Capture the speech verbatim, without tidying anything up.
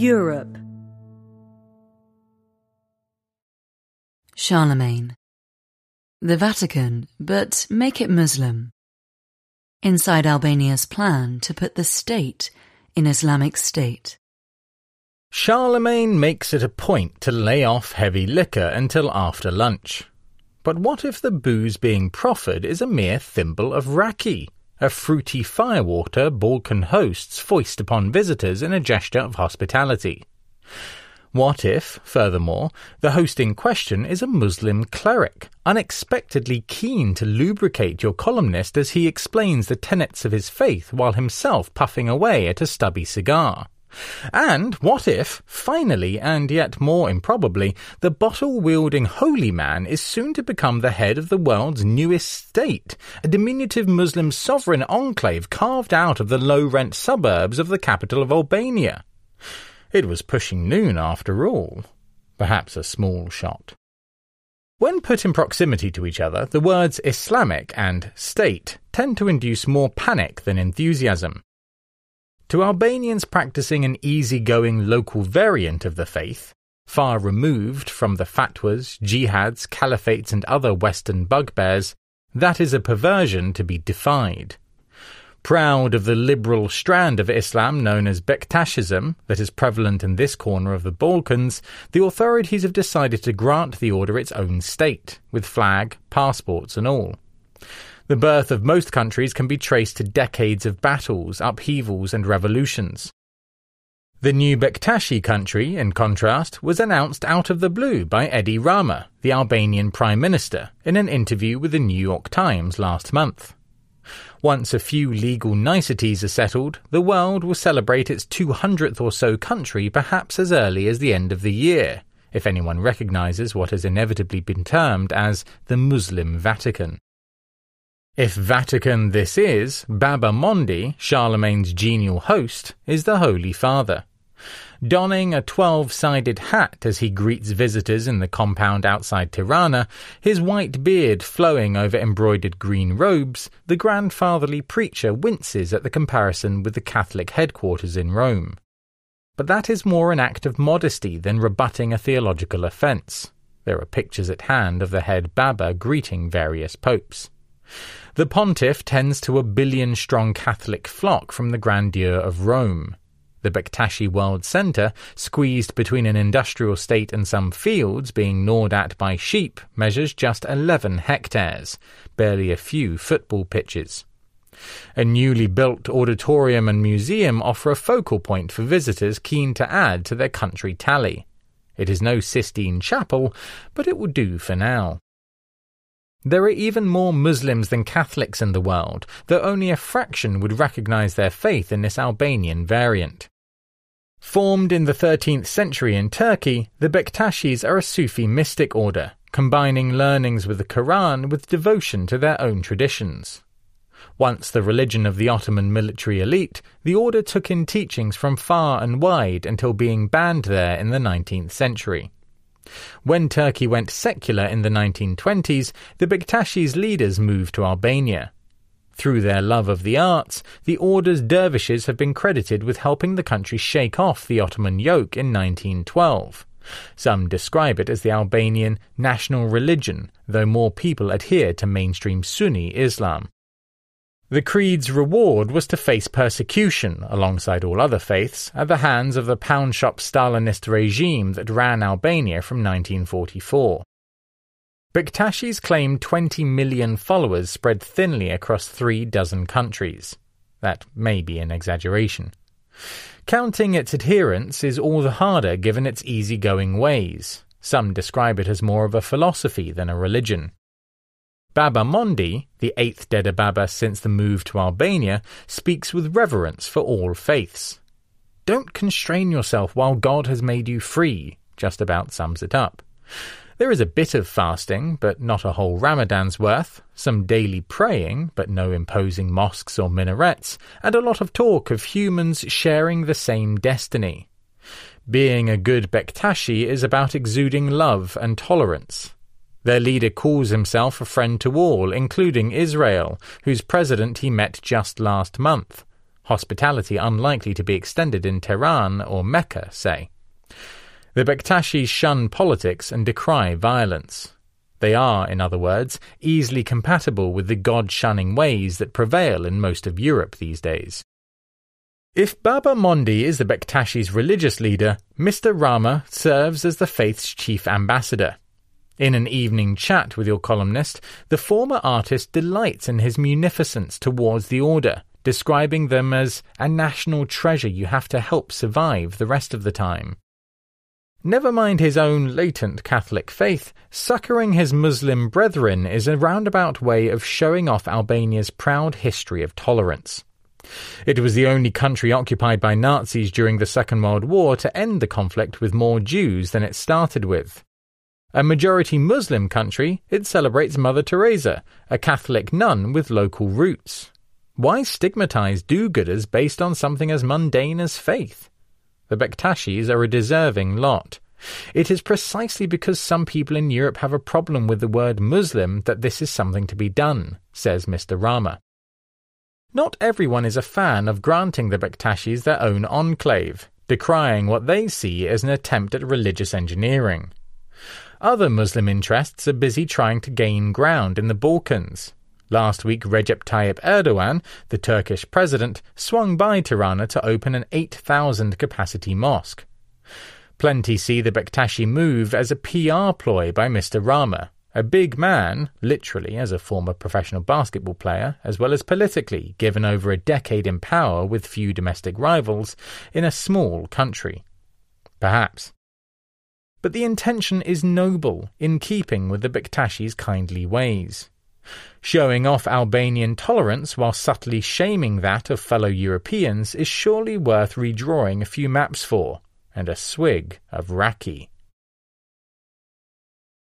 Europe. Charlemagne. The Vatican, but make it Muslim. Inside Albania's plan to put the state in Islamic State. Charlemagne makes it a point to lay off heavy liquor until after lunch. But what if the booze being proffered is a mere thimble of raki, a fruity firewater Balkan hosts foist upon visitors in a gesture of hospitality? What if, furthermore, the host in question is a Muslim cleric, unexpectedly keen to lubricate your columnist as he explains the tenets of his faith while himself puffing away at a stubby cigar? And what if, finally and yet more improbably, the bottle-wielding holy man is soon to become the head of the world's newest state, a diminutive Muslim sovereign enclave carved out of the low-rent suburbs of the capital of Albania? It was pushing noon after all. Perhaps a small shot. When put in proximity to each other, the words Islamic and state tend to induce more panic than enthusiasm. To Albanians practicing an easy-going local variant of the faith, far removed from the fatwas, jihads, caliphates and other Western bugbears, that is a perversion to be defied. Proud of the liberal strand of Islam known as Bektashism that is prevalent in this corner of the Balkans, the authorities have decided to grant the order its own state, with flag, passports and all. The birth of most countries can be traced to decades of battles, upheavals and revolutions. The new Bektashi country, in contrast, was announced out of the blue by Edi Rama, the Albanian Prime Minister, in an interview with the New York Times last month. Once a few legal niceties are settled, the world will celebrate its two hundredth or so country perhaps as early as the end of the year, if anyone recognises what has inevitably been termed as the Muslim Vatican. If Vatican this is, Baba Mondi, Charlemagne's genial host, is the Holy Father. Donning a twelve-sided hat as he greets visitors in the compound outside Tirana, his white beard flowing over embroidered green robes, the grandfatherly preacher winces at the comparison with the Catholic headquarters in Rome. But that is more an act of modesty than rebutting a theological offence. There are pictures at hand of the head Baba greeting various popes. The pontiff tends to a billion-strong Catholic flock from the grandeur of Rome. The Bektashi World Centre, squeezed between an industrial state and some fields being gnawed at by sheep, measures just eleven hectares, barely a few football pitches. A newly built auditorium and museum offer a focal point for visitors keen to add to their country tally. It is no Sistine Chapel, but it will do for now. There are even more Muslims than Catholics in the world, though only a fraction would recognise their faith in this Albanian variant. Formed in the thirteenth century in Turkey, the Bektashis are a Sufi mystic order, combining learnings with the Quran with devotion to their own traditions. Once the religion of the Ottoman military elite, the order took in teachings from far and wide until being banned there in the nineteenth century. When Turkey went secular in the nineteen twenties, the Bektashis' leaders moved to Albania. Through their love of the arts, the order's dervishes have been credited with helping the country shake off the Ottoman yoke in nineteen twelve. Some describe it as the Albanian national religion, though more people adhere to mainstream Sunni Islam. The creed's reward was to face persecution, alongside all other faiths, at the hands of the pound-shop Stalinist regime that ran Albania from nineteen forty-four. Bektashis claim twenty million followers spread thinly across three dozen countries. That may be an exaggeration. Counting its adherents is all the harder given its easygoing ways. Some describe it as more of a philosophy than a religion. Baba Mondi, the eighth Deda Baba since the move to Albania, speaks with reverence for all faiths. Don't constrain yourself while God has made you free, just about sums it up. There is a bit of fasting, but not a whole Ramadan's worth, some daily praying, but no imposing mosques or minarets, and a lot of talk of humans sharing the same destiny. Being a good Bektashi is about exuding love and tolerance. Their leader calls himself a friend to all, including Israel, whose president he met just last month. hospitality unlikely to be extended in Tehran or Mecca, say. The Bektashis shun politics and decry violence. They are, in other words, easily compatible with the God-shunning ways that prevail in most of Europe these days. If Baba Mondi is the Bektashis' religious leader, Mister Rama serves as the faith's chief ambassador. In an evening chat with your columnist, the former artist delights in his munificence towards the order, describing them as a national treasure you have to help survive the rest of the time. Never mind his own latent Catholic faith, succouring his Muslim brethren is a roundabout way of showing off Albania's proud history of tolerance. It was the only country occupied by Nazis during the Second World War to end the conflict with more Jews than it started with. A majority Muslim country, it celebrates Mother Teresa, a Catholic nun with local roots. Why stigmatize do-gooders based on something as mundane as faith? The Bektashis are a deserving lot. It is precisely because some people in Europe have a problem with the word Muslim that this is something to be done, says Mister Rama. Not everyone is a fan of granting the Bektashis their own enclave, decrying what they see as an attempt at religious engineering. Other Muslim interests are busy trying to gain ground in the Balkans. Last week, Recep Tayyip Erdogan, the Turkish president, swung by Tirana to open an eight thousand capacity mosque. Plenty see the Bektashi move as a P R ploy by Mister Rama, a big man, literally as a former professional basketball player, as well as politically, given over a decade in power with few domestic rivals in a small country. Perhaps. But the intention is noble, in keeping with the Bektashis' kindly ways. Showing off Albanian tolerance while subtly shaming that of fellow Europeans is surely worth redrawing a few maps for, and a swig of raki.